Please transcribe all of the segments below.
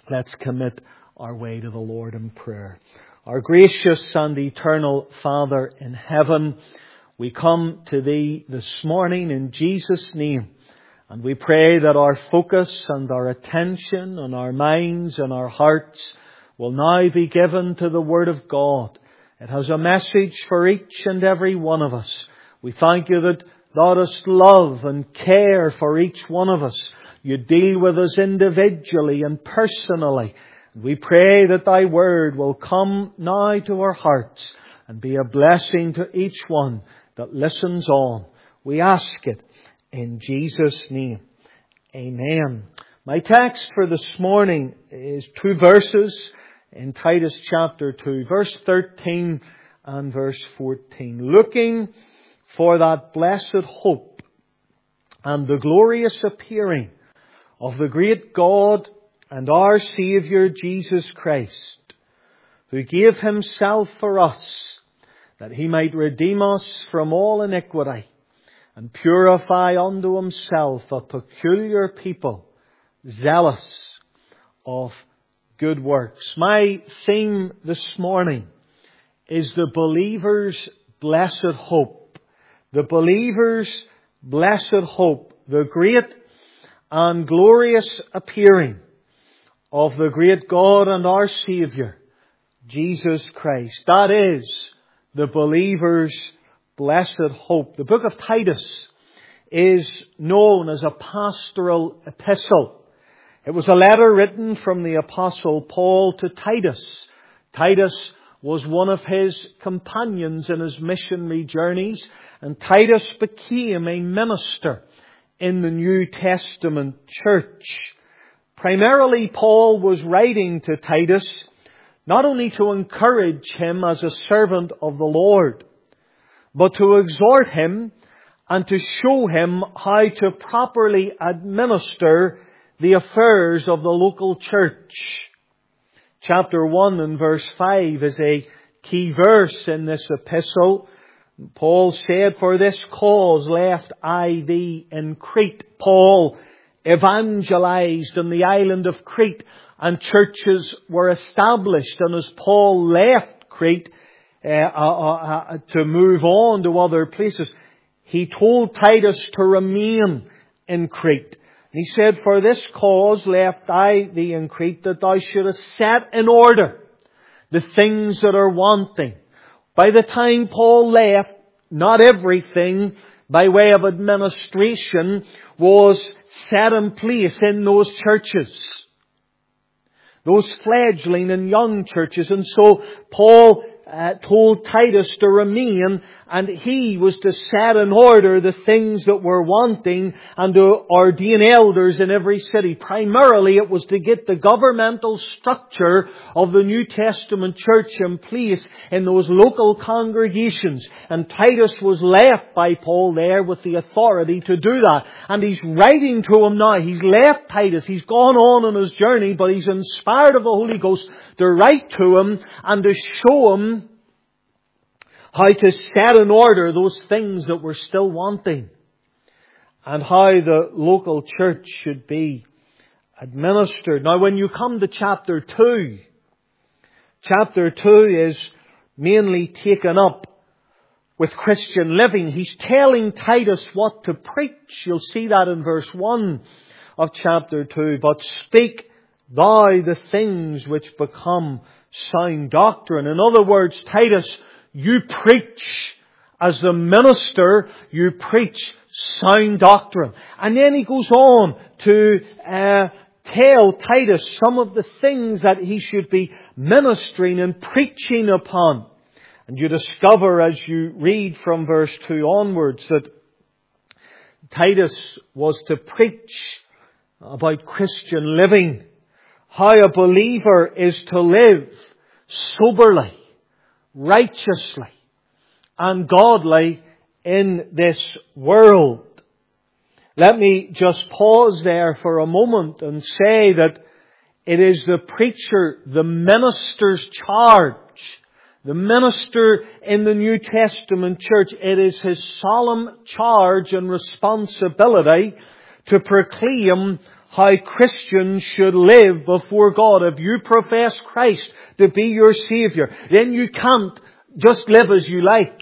Let's commit our way to the Lord in prayer. Our gracious and eternal Father in heaven, we come to Thee this morning in Jesus' name. And we pray that our focus and our attention and our minds and our hearts will now be given to the Word of God. It has a message for each and every one of us. We thank You that Thou dost love and care for each one of us. You deal with us individually and personally. We pray that Thy Word will come now to our hearts and be a blessing to each one that listens on. We ask it in Jesus' name. Amen. My text for this morning is 2 verses in Titus chapter 2, verse 13 and verse 14. Looking for that blessed hope and the glorious appearing of the great God and our Saviour Jesus Christ, who gave Himself for us, that He might redeem us from all iniquity, and purify unto Himself a peculiar people, zealous of good works. My theme this morning is the believer's blessed hope. The believer's blessed hope. The great and glorious appearing of the great God and our Saviour, Jesus Christ. That is the believer's blessed hope. The book of Titus is known as a pastoral epistle. It was a letter written from the Apostle Paul to Titus. Titus was one of his companions in his missionary journeys, and Titus became a minister in the New Testament church. Primarily, Paul was writing to Titus not only to encourage him as a servant of the Lord, but to exhort him and to show him how to properly administer the affairs of the local church. Chapter 1 and verse 5 is a key verse in this epistle. Paul said, "For this cause left I thee in Crete." Paul evangelized in the island of Crete, and churches were established. And as Paul left Crete to move on to other places, he told Titus to remain in Crete. And he said, "For this cause left I thee in Crete, that thou shouldest set in order the things that are wanting." By the time Paul left, not everything by way of administration was set in place in those churches, those fledgling and young churches. And so Paul told Titus to remain, and he was to set in order the things that were wanting and to ordain elders in every city. Primarily it was to get the governmental structure of the New Testament church in place in those local congregations. And Titus was left by Paul there with the authority to do that. And he's writing to him now. He's left Titus. He's gone on his journey, but he's inspired of the Holy Ghost to write to him and to show him how to set in order those things that were still wanting, and how the local church should be administered. Now, when you come to chapter 2 is mainly taken up with Christian living. He's telling Titus what to preach. You'll see that in verse 1 of chapter 2. "But speak thou the things which become sound doctrine." In other words, Titus, you preach as the minister, you preach sound doctrine. And then he goes on to tell Titus some of the things that he should be ministering and preaching upon. And you discover as you read from verse 2 onwards that Titus was to preach about Christian living, how a believer is to live soberly, righteously, and godly in this world. Let me just pause there for a moment and say that it is the preacher, the minister's charge, the minister in the New Testament church, it is his solemn charge and responsibility to proclaim how Christians should live before God. If you profess Christ to be your Saviour, then you can't just live as you like.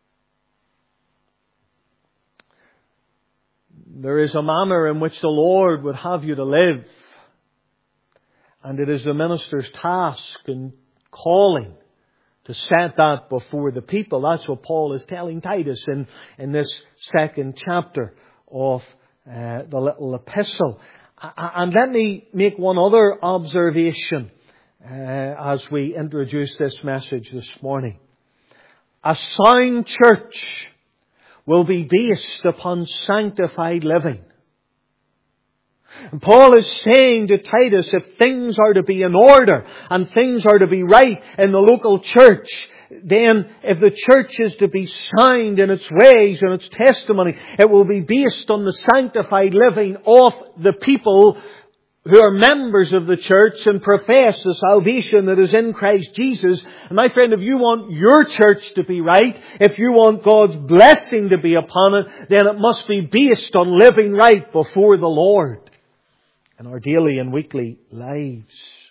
There is a manner in which the Lord would have you to live. And it is the minister's task and calling to set that before the people. That's what Paul is telling Titus in this second chapter of the little epistle. And let me make one other observation as we introduce this message this morning. A sound church will be based upon sanctified living. And Paul is saying to Titus, if things are to be in order and things are to be right in the local church, then if the church is to be sound in its ways and its testimony, it will be based on the sanctified living of the people who are members of the church and profess the salvation that is in Christ Jesus. And my friend, if you want your church to be right, if you want God's blessing to be upon it, then it must be based on living right before the Lord in our daily and weekly lives.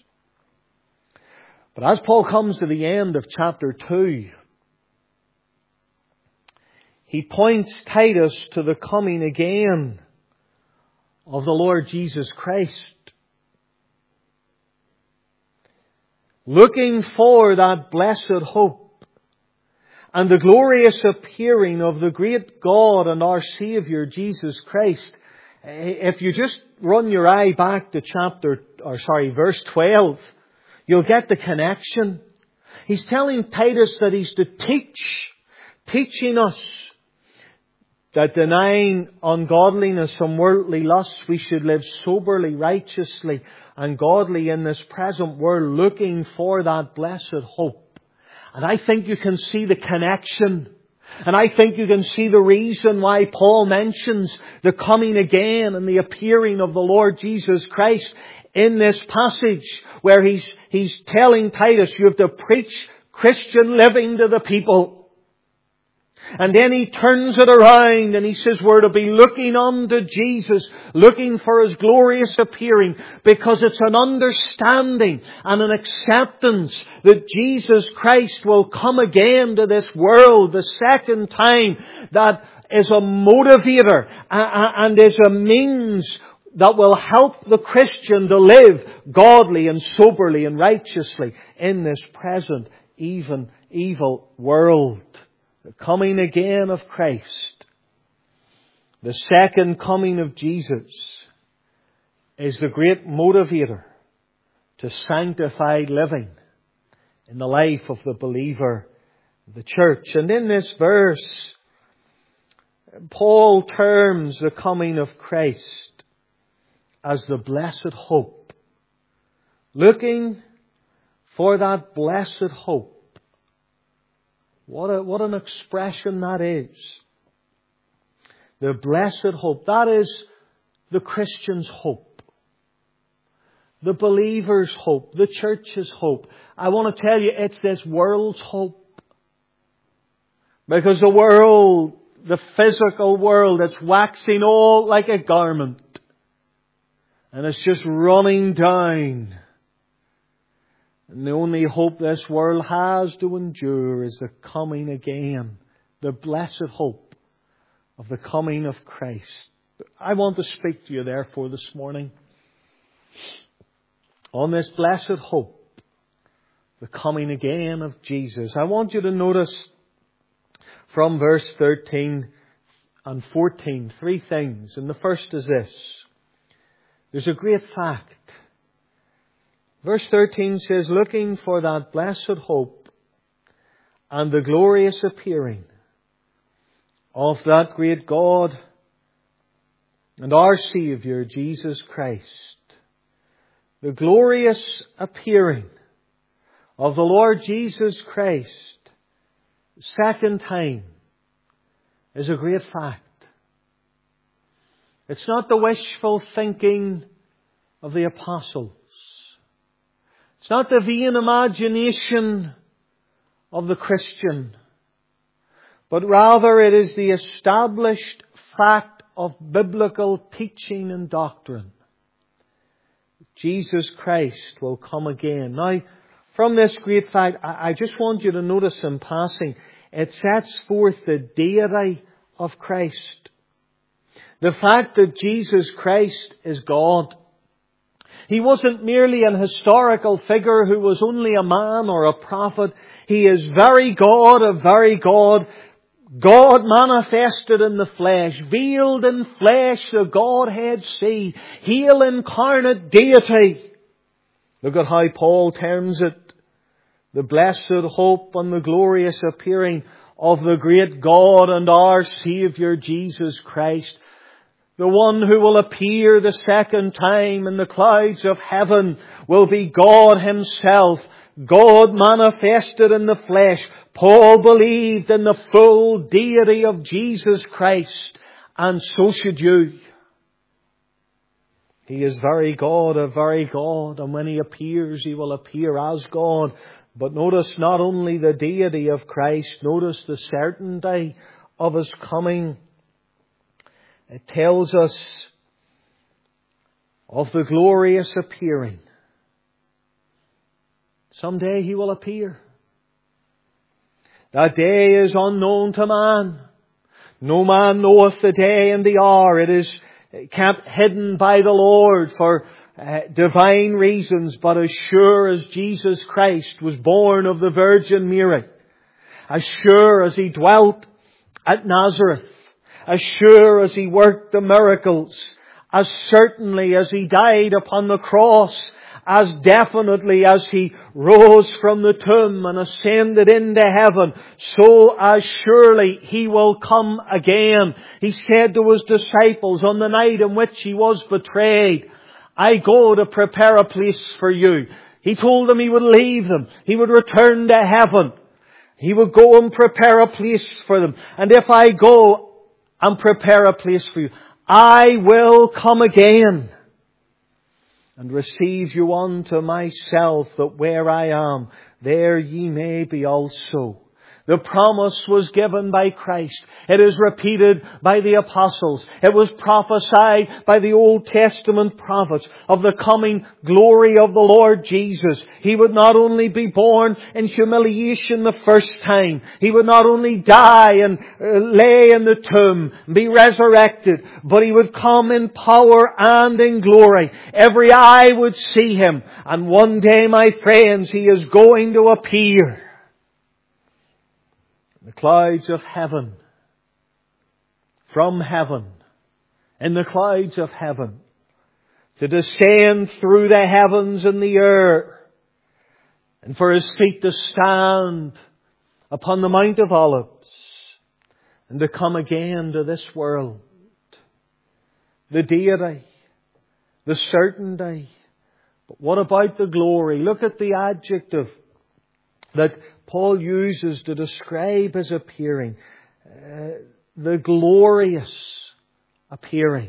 But as Paul comes to the end of chapter 2, he points Titus to the coming again of the Lord Jesus Christ. Looking for that blessed hope and the glorious appearing of the great God and our Saviour Jesus Christ. If you just run your eye back to verse 12, you'll get the connection. He's telling Titus that he's to teaching us that denying ungodliness and worldly lusts, we should live soberly, righteously, and godly in this present world, looking for that blessed hope. And I think you can see the connection. And I think you can see the reason why Paul mentions the coming again and the appearing of the Lord Jesus Christ in this passage, where he's telling Titus, you have to preach Christian living to the people. And then he turns it around and he says we're to be looking unto Jesus, looking for His glorious appearing, because it's an understanding and an acceptance that Jesus Christ will come again to this world the second time, that is a motivator and is a means that will help the Christian to live godly and soberly and righteously in this present even evil world. The coming again of Christ, the second coming of Jesus, is the great motivator to sanctified living in the life of the believer, the church. And in this verse, Paul terms the coming of Christ as the blessed hope. Looking for that blessed hope. What an expression that is. The blessed hope. That is the Christian's hope. The believer's hope. The church's hope. I want to tell you, it's this world's hope. Because the world, the physical world, it's waxing old like a garment. And it's just running down. And the only hope this world has to endure is the coming again. The blessed hope of the coming of Christ. I want to speak to you therefore this morning on this blessed hope, the coming again of Jesus. I want you to notice from verse 13 and 14 three things. And the first is this. There's a great fact. Verse 13 says, looking for that blessed hope and the glorious appearing of that great God and our Saviour, Jesus Christ. The glorious appearing of the Lord Jesus Christ, second time, is a great fact. It's not the wishful thinking of the apostles. It's not the vain imagination of the Christian, but rather it is the established fact of biblical teaching and doctrine Jesus Christ will come again. Now, from this great fact, I just want you to notice in passing, it sets forth the deity of Christ. The fact that Jesus Christ is God. He wasn't merely an historical figure who was only a man or a prophet. He is very God of very God. God manifested in the flesh, veiled in flesh, the Godhead see, hail incarnate deity. Look at how Paul terms it. The blessed hope and the glorious appearing of the great God and our Saviour Jesus Christ. The one who will appear the second time in the clouds of heaven will be God Himself. God manifested in the flesh. Paul believed in the full deity of Jesus Christ, and so should you. He is very God of very God, and when He appears, He will appear as God. But notice not only the deity of Christ, notice the certainty of His coming. It tells us of the glorious appearing. Someday He will appear. That day is unknown to man. No man knoweth the day and the hour. It is kept hidden by the Lord for divine reasons. But as sure as Jesus Christ was born of the Virgin Mary, as sure as He dwelt at Nazareth, as sure as He worked the miracles, as certainly as He died upon the cross, as definitely as He rose from the tomb and ascended into heaven, so as surely He will come again. He said to His disciples on the night in which He was betrayed, I go to prepare a place for you. He told them He would leave them. He would return to heaven. He would go and prepare a place for them. And if I go and prepare a place for you, I will come again and receive you unto myself, that where I am, there ye may be also. The promise was given by Christ. It is repeated by the apostles. It was prophesied by the Old Testament prophets of the coming glory of the Lord Jesus. He would not only be born in humiliation the first time. He would not only die and lay in the tomb, be resurrected, but He would come in power and in glory. Every eye would see Him. And one day, my friends, He is going to appear. The clouds of heaven, from heaven, in the clouds of heaven, to descend through the heavens and the air, and for His feet to stand upon the Mount of Olives, and to come again to this world. The deity, the certainty, but what about the glory? Look at the adjective that Paul uses to describe His appearing. The glorious appearing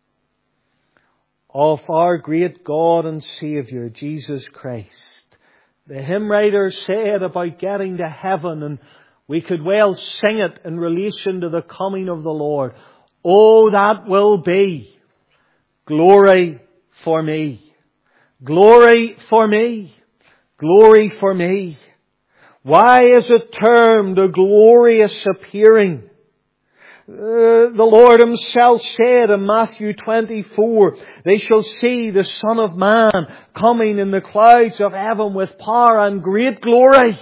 of our great God and Saviour, Jesus Christ. The hymn writer said about getting to heaven, and we could well sing it in relation to the coming of the Lord. Oh, that will be glory for me. Glory for me. Glory for me. Why is it termed a glorious appearing? The Lord Himself said in Matthew 24, they shall see the Son of Man coming in the clouds of heaven with power and great glory.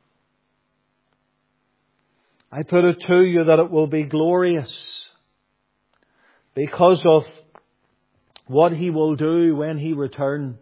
I put it to you that it will be glorious because of what He will do when He returns.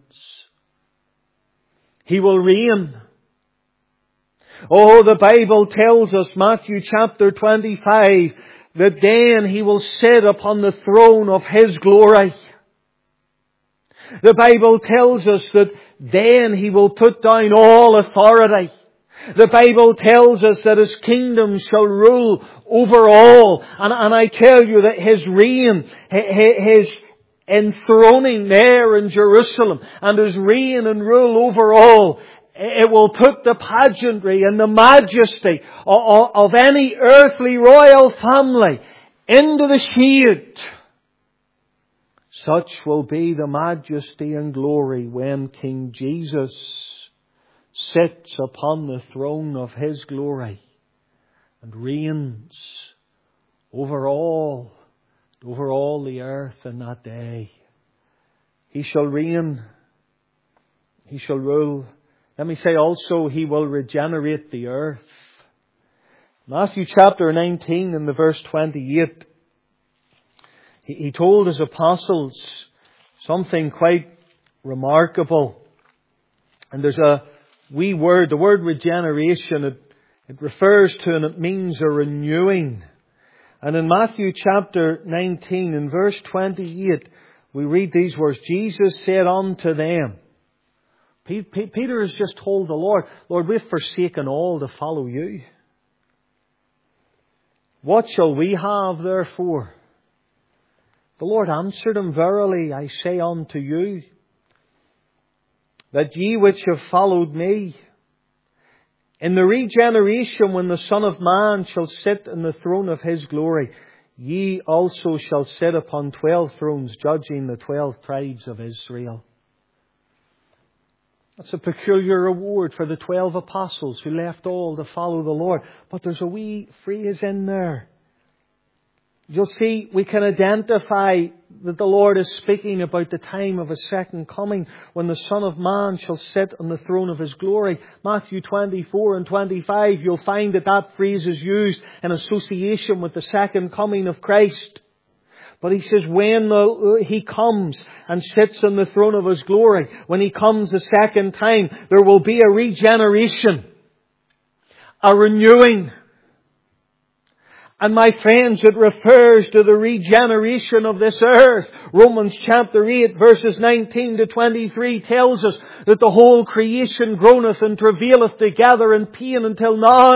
He will reign. Oh, the Bible tells us, Matthew chapter 25, that then He will sit upon the throne of His glory. The Bible tells us that then He will put down all authority. The Bible tells us that His kingdom shall rule over all. And I tell you that His reign, His enthroning there in Jerusalem, and His reign and rule over all, it will put the pageantry and the majesty of any earthly royal family into the shade. Such will be the majesty and glory when King Jesus sits upon the throne of His glory and reigns over all the earth in that day. He shall reign. He shall rule. Let me say also, He will regenerate the earth. Matthew chapter 19 in the verse 28, He told His apostles something quite remarkable. And there's a wee word, the word regeneration, it refers to and it means a renewing. And in Matthew chapter 19 in verse 28, we read these words, Jesus said unto them, Peter has just told the Lord, Lord, we've forsaken all to follow You. What shall we have therefore? The Lord answered him, Verily I say unto you, that ye which have followed Me, in the regeneration when the Son of Man shall sit in the throne of His glory, ye also shall sit upon 12 thrones, judging the 12 tribes of Israel. That's a peculiar reward for the 12 apostles who left all to follow the Lord. But there's a wee phrase in there. You'll see, we can identify that the Lord is speaking about the time of His second coming, when the Son of Man shall sit on the throne of His glory. Matthew 24 and 25, you'll find that phrase is used in association with the second coming of Christ. But He says when He comes and sits on the throne of His glory, when He comes the second time, there will be a regeneration, a renewing. And my friends, it refers to the regeneration of this earth. Romans chapter 8 verses 19 to 23 tells us that the whole creation groaneth and travaileth together in pain until now.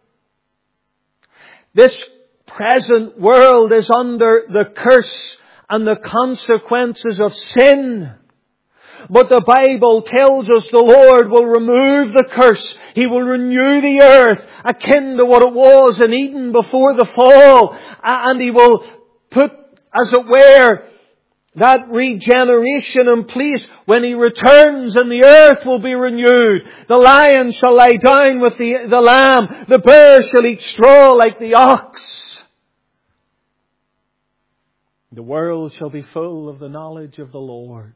This present world is under the curse and the consequences of sin. But the Bible tells us the Lord will remove the curse. He will renew the earth akin to what it was in Eden before the fall. And He will put, as it were, that regeneration in place when He returns, and the earth will be renewed. The lion shall lie down with the lamb. The bear shall eat straw like the ox. The world shall be full of the knowledge of the Lord.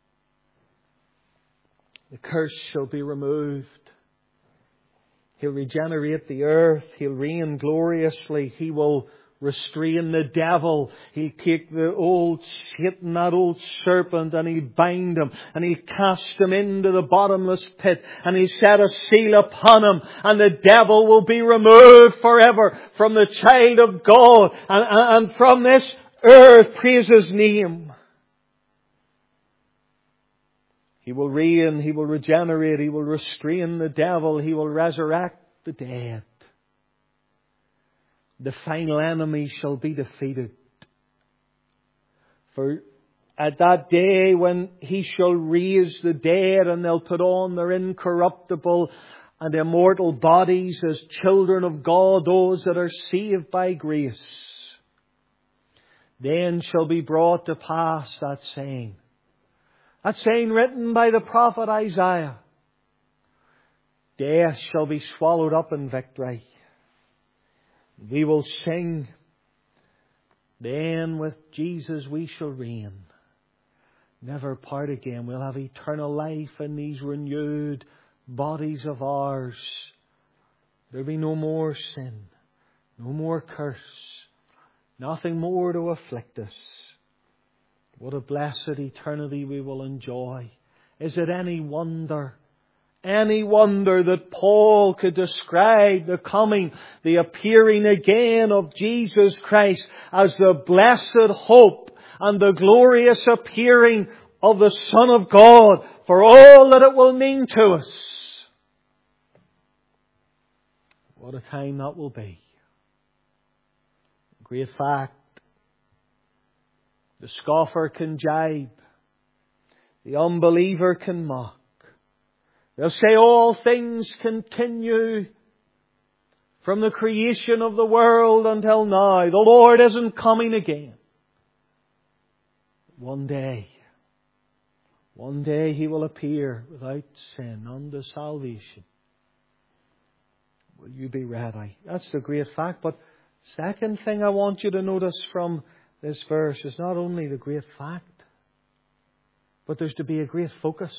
The curse shall be removed. He'll regenerate the earth. He'll reign gloriously. He will restrain the devil. He'll take the old Satan, that old serpent, and He'll bind him. And He'll cast him into the bottomless pit. And He'll set a seal upon him. And the devil will be removed forever from the child of God. And from this earth, praise His name. He will reign, He will regenerate, He will restrain the devil, He will resurrect the dead. The final enemy shall be defeated. For at that day when He shall raise the dead, and they'll put on their incorruptible and immortal bodies as children of God, those that are saved by grace, then shall be brought to pass that saying. That saying written by the prophet Isaiah. Death shall be swallowed up in victory. We will sing. Then with Jesus we shall reign. Never part again. We'll have eternal life in these renewed bodies of ours. There'll be no more sin. No more curse. Nothing more to afflict us. What a blessed eternity we will enjoy. Is it any wonder that Paul could describe the coming, the appearing again of Jesus Christ as the blessed hope and the glorious appearing of the Son of God, for all that it will mean to us? What a time that will be. Great fact. The scoffer can jibe. The unbeliever can mock. They'll say all things continue from the creation of the world until now. The Lord isn't coming again. One day He will appear without sin unto salvation. Will you be ready? That's the great fact. But second thing I want you to notice from this verse is not only the great fact, but there's to be a great focus.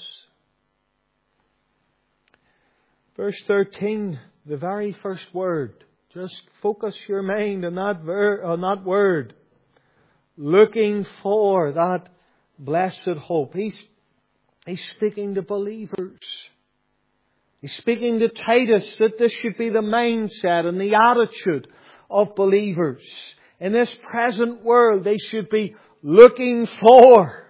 Verse 13, the very first word. Just focus your mind on that word. Looking for that blessed hope. He's speaking to believers. He's speaking to Titus that this should be the mindset and the attitude of believers. In this present world, they should be looking for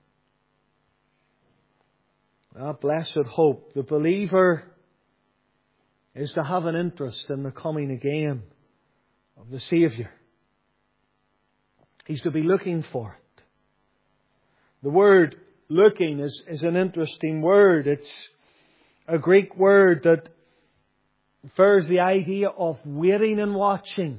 that blessed hope. The believer is to have an interest in the coming again of the Saviour. He's to be looking for it. The word looking is an interesting word. It's a Greek word that refers the idea of waiting and watching.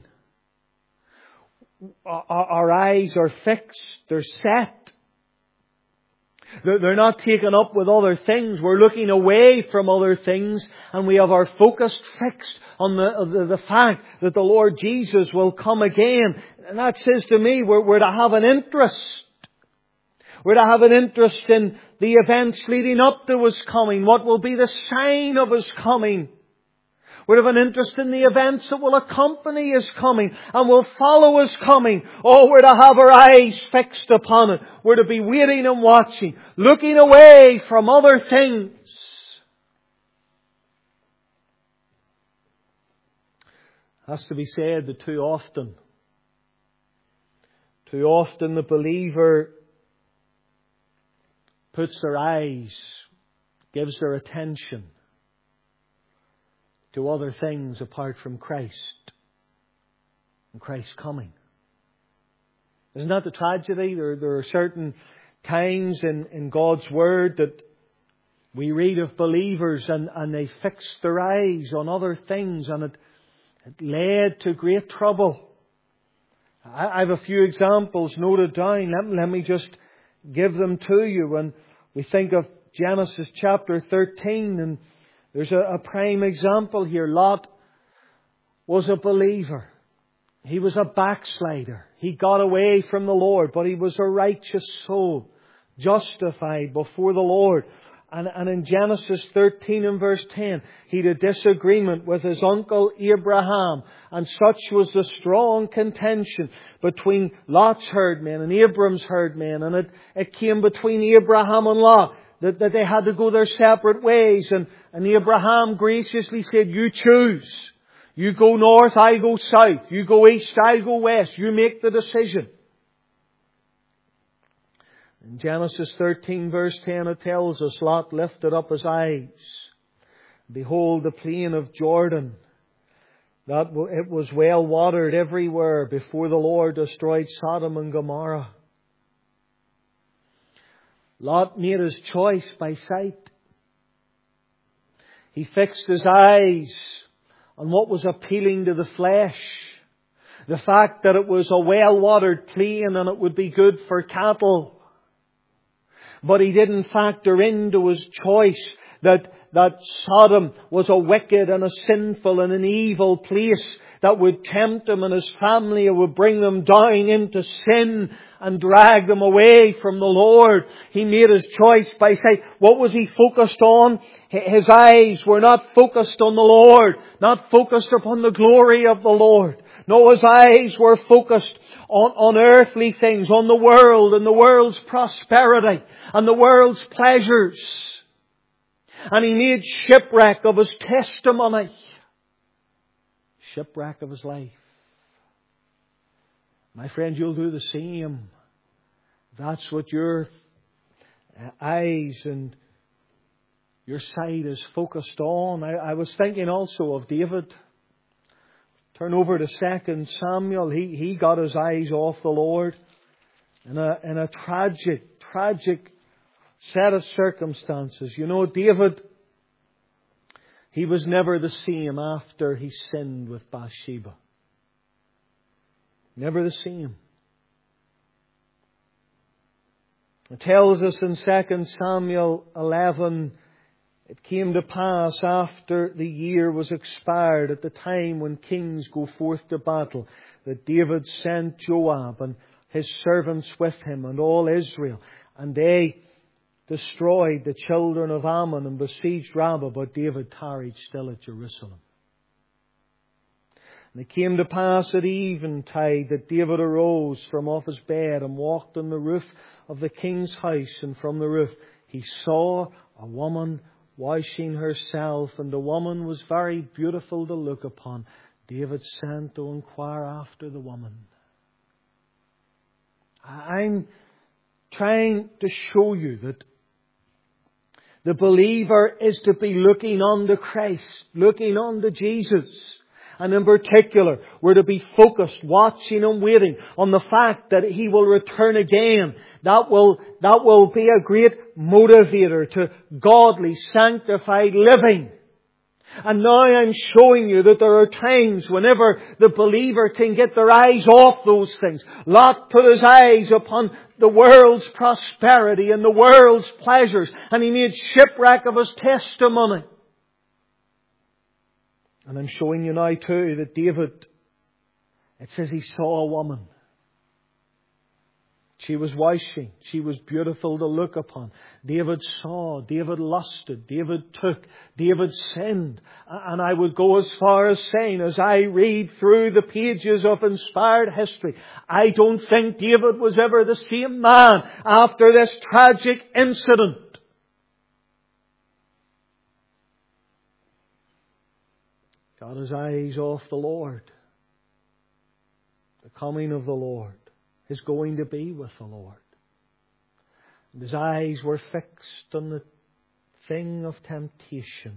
Our eyes are fixed, they're set. They're not taken up with other things. We're looking away from other things, and we have our focus fixed on the fact that the Lord Jesus will come again. And that says to me, we're to have an interest. We're to have an interest in the events leading up to His coming. What will be the sign of His coming? We're to have an interest in the events that will accompany His coming and will follow His coming. Oh, we're to have our eyes fixed upon it. We're to be waiting and watching, looking away from other things. It has to be said that too often the believer puts their eyes, gives their attention to other things apart from Christ and Christ's coming. Isn't that the tragedy? There are certain times in God's Word that we read of believers and they fixed their eyes on other things, and it led to great trouble. I have a few examples noted down. Let me just give them to you. When we think of Genesis chapter 13, and there's a prime example here. Lot was a believer. He was a backslider. He got away from the Lord, but he was a righteous soul, justified before the Lord. And in Genesis 13 and verse 10, he had a disagreement with his uncle Abraham. And such was the strong contention between Lot's herdmen and Abram's herdmen. And it came between Abraham and Lot that they had to go their separate ways. And Abraham graciously said, you choose. You go north, I go south. You go east, I go west. You make the decision. In Genesis 13 verse 10 it tells us, Lot lifted up his eyes. Behold, the plain of Jordan, that it was well watered everywhere before the Lord destroyed Sodom and Gomorrah. Lot made his choice by sight. He fixed his eyes on what was appealing to the flesh. The fact that it was a well-watered plain and it would be good for cattle. But he didn't factor into his choice that Sodom was a wicked and a sinful and an evil place that would tempt him and his family. It would bring them down into sin and drag them away from the Lord. He made his choice by sight. What was he focused on? His eyes were not focused on the Lord, not focused upon the glory of the Lord. No, his eyes were focused on earthly things, on the world and the world's prosperity and the world's pleasures. And he made shipwreck of his testimony. Shipwreck of his life. My friend, you'll do the same. That's what your eyes and your sight is focused on. I was thinking also of David. Turn over to 2 Samuel. He got his eyes off the Lord in a tragic set of circumstances. You know, David, he was never the same after he sinned with Bathsheba. Never the same. It tells us in 2 Samuel 11, it came to pass after the year was expired, at the time when kings go forth to battle, that David sent Joab and his servants with him and all Israel. And they destroyed the children of Ammon and besieged Rabbah, but David tarried still at Jerusalem. And it came to pass at eventide that David arose from off his bed and walked on the roof of the king's house, and from the roof he saw a woman washing herself, and the woman was very beautiful to look upon. David sent to inquire after the woman. I'm trying to show you that the believer is to be looking unto Christ, looking unto Jesus. And in particular, we're to be focused, watching and waiting on the fact that He will return again. That will be a great motivator to godly, sanctified living. And now I'm showing you that there are times whenever the believer can get their eyes off those things. Lot put his eyes upon the world's prosperity and the world's pleasures, and he made shipwreck of his testimony. And I'm showing you now too that David, it says he saw a woman. She was washing. She was beautiful to look upon. David saw. David lusted. David took. David sinned. And I would go as far as saying, as I read through the pages of inspired history, I don't think David was ever the same man after this tragic incident. Got his eyes off the Lord. The coming of the Lord. His going to be with the Lord. And his eyes were fixed on the thing of temptation.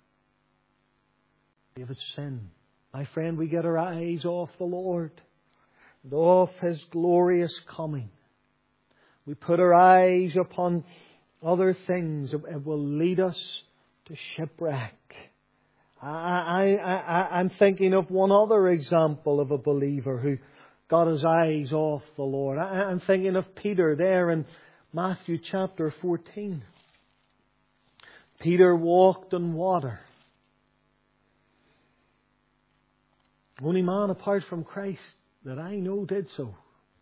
David's sin. My friend, we get our eyes off the Lord and off His glorious coming. We put our eyes upon other things. It will lead us to shipwreck. I'm thinking of one other example of a believer who got his eyes off the Lord. I'm thinking of Peter there in Matthew chapter 14. Peter walked on water. Only man apart from Christ that I know did so.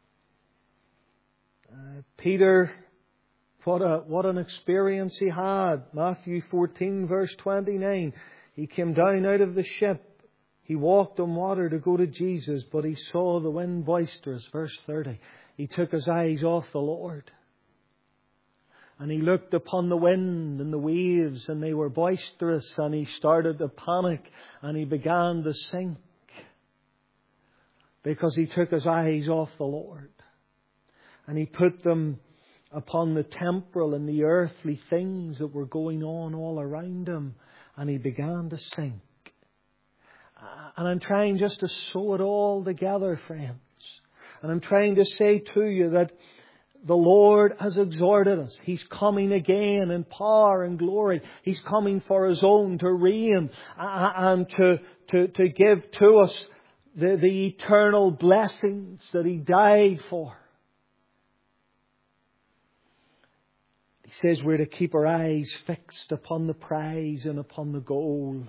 Peter, what an experience he had. Matthew 14 verse 29. He came down out of the ship. He walked on water to go to Jesus, but he saw the wind boisterous. Verse 30. He took his eyes off the Lord. And he looked upon the wind and the waves, and they were boisterous, and he started to panic, and he began to sink. Because he took his eyes off the Lord. And he put them upon the temporal and the earthly things that were going on all around him. And he began to sink. And I'm trying just to sew it all together, friends. And I'm trying to say to you that the Lord has exhorted us. He's coming again in power and glory. He's coming for His own to reign and to give to us the eternal blessings that He died for. He says we're to keep our eyes fixed upon the prize and upon the goal.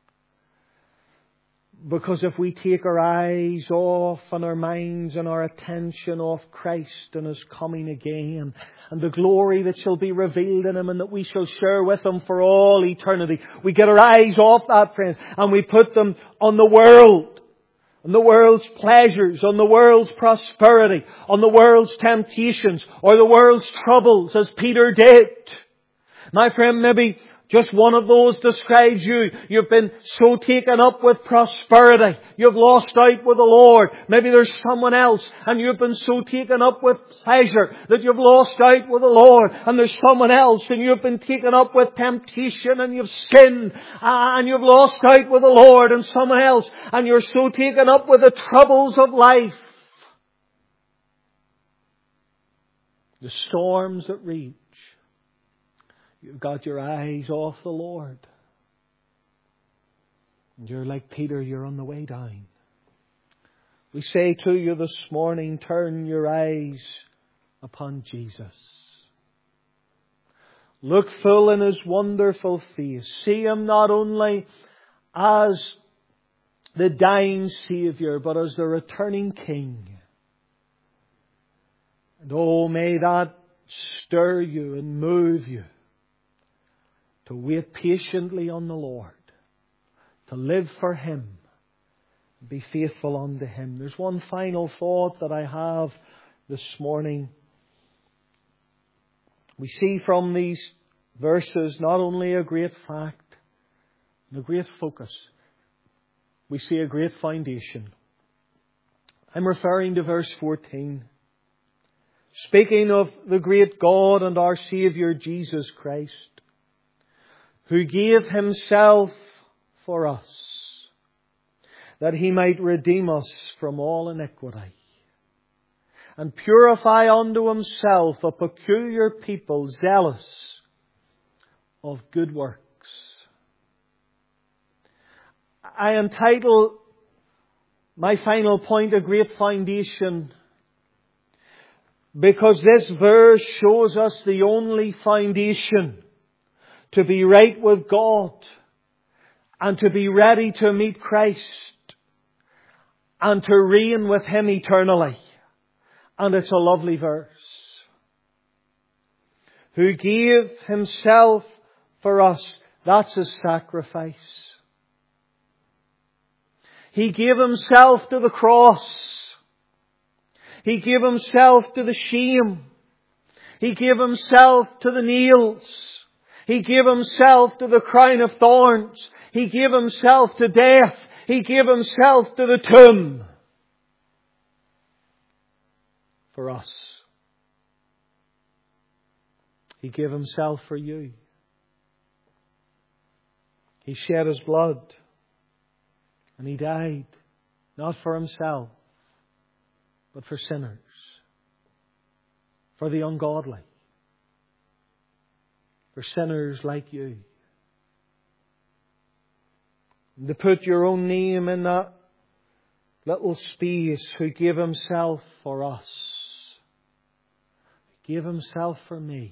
Because if we take our eyes off and our minds and our attention off Christ and His coming again, and the glory that shall be revealed in Him and that we shall share with Him for all eternity, we get our eyes off that, friends, and we put them on the world, on the world's pleasures, on the world's prosperity, on the world's temptations, or the world's troubles, as Peter did. My friend, maybe just one of those describes you. You've been so taken up with prosperity. You've lost out with the Lord. Maybe there's someone else and you've been so taken up with pleasure that you've lost out with the Lord. And there's someone else and you've been taken up with temptation and you've sinned and you've lost out with the Lord, and someone else and you're so taken up with the troubles of life. The storms that rage. You've got your eyes off the Lord. And you're like Peter, you're on the way down. We say to you this morning, turn your eyes upon Jesus. Look full in His wonderful face. See Him not only as the dying Saviour, but as the returning King. And oh, may that stir you and move you to wait patiently on the Lord, to live for Him, be faithful unto Him. There's one final thought that I have this morning. We see from these verses not only a great fact and a great focus, we see a great foundation. I'm referring to verse 14. Speaking of the great God and our Saviour Jesus Christ, who gave Himself for us, that He might redeem us from all iniquity, and purify unto Himself a peculiar people, zealous of good works. I entitle my final point, A Great Foundation, because this verse shows us the only foundation to be right with God and to be ready to meet Christ and to reign with Him eternally. And it's a lovely verse. Who gave Himself for us. That's His sacrifice. He gave Himself to the cross. He gave Himself to the shame. He gave Himself to the nails. He gave Himself to the crown of thorns. He gave Himself to death. He gave Himself to the tomb. For us. He gave Himself for you. He shed His blood. And He died. Not for Himself, but for sinners. For the ungodly. For sinners like you. And to put your own name in that little space, who gave Himself for us. He gave Himself for me.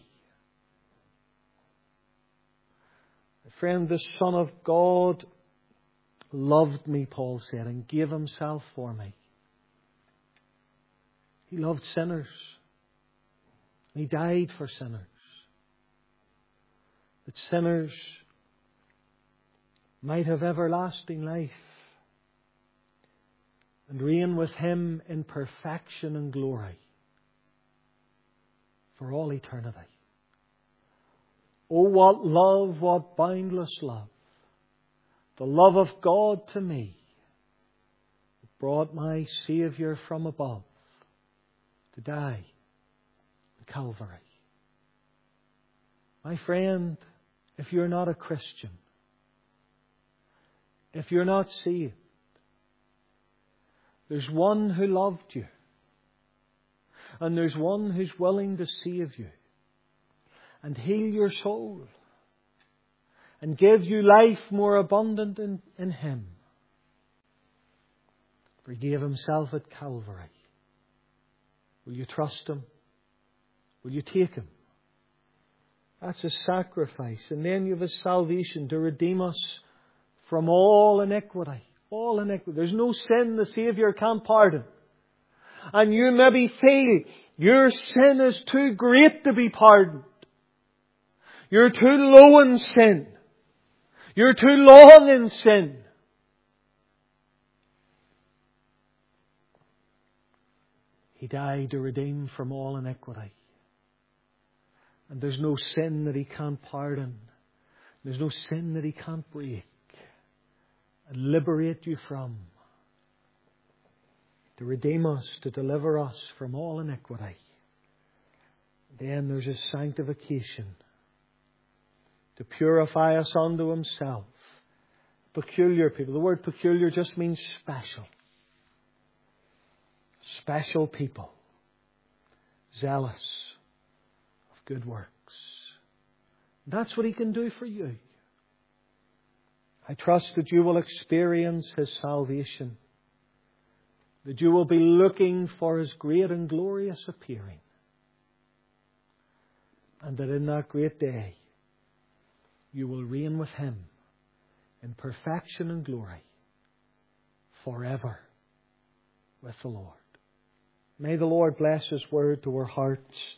Friend, the Son of God loved me, Paul said, and gave Himself for me. He loved sinners. He died for sinners. That sinners might have everlasting life and reign with Him in perfection and glory for all eternity. Oh, what love, what boundless love. The love of God to me brought my Saviour from above to die on Calvary. My friend, if you're not a Christian, if you're not saved, there's one who loved you. And there's one who's willing to save you and heal your soul and give you life more abundant in Him. For He gave Himself at Calvary. Will you trust Him? Will you take Him? That's a sacrifice. And then you have His salvation to redeem us from all iniquity. All iniquity. There's no sin the Saviour can't pardon. And you maybe feel your sin is too great to be pardoned. You're too low in sin. You're too long in sin. He died to redeem from all iniquity. And there's no sin that He can't pardon. There's no sin that He can't break and liberate you from. To redeem us, to deliver us from all iniquity. Then there's His sanctification. To purify us unto Himself. Peculiar people. The word peculiar just means special. Special people. Zealous of good works. That's what He can do for you. I trust that you will experience His salvation. That you will be looking for His great and glorious appearing. and that in that great day you will reign with Him in perfection and glory forever with the Lord. May the Lord bless His word to our hearts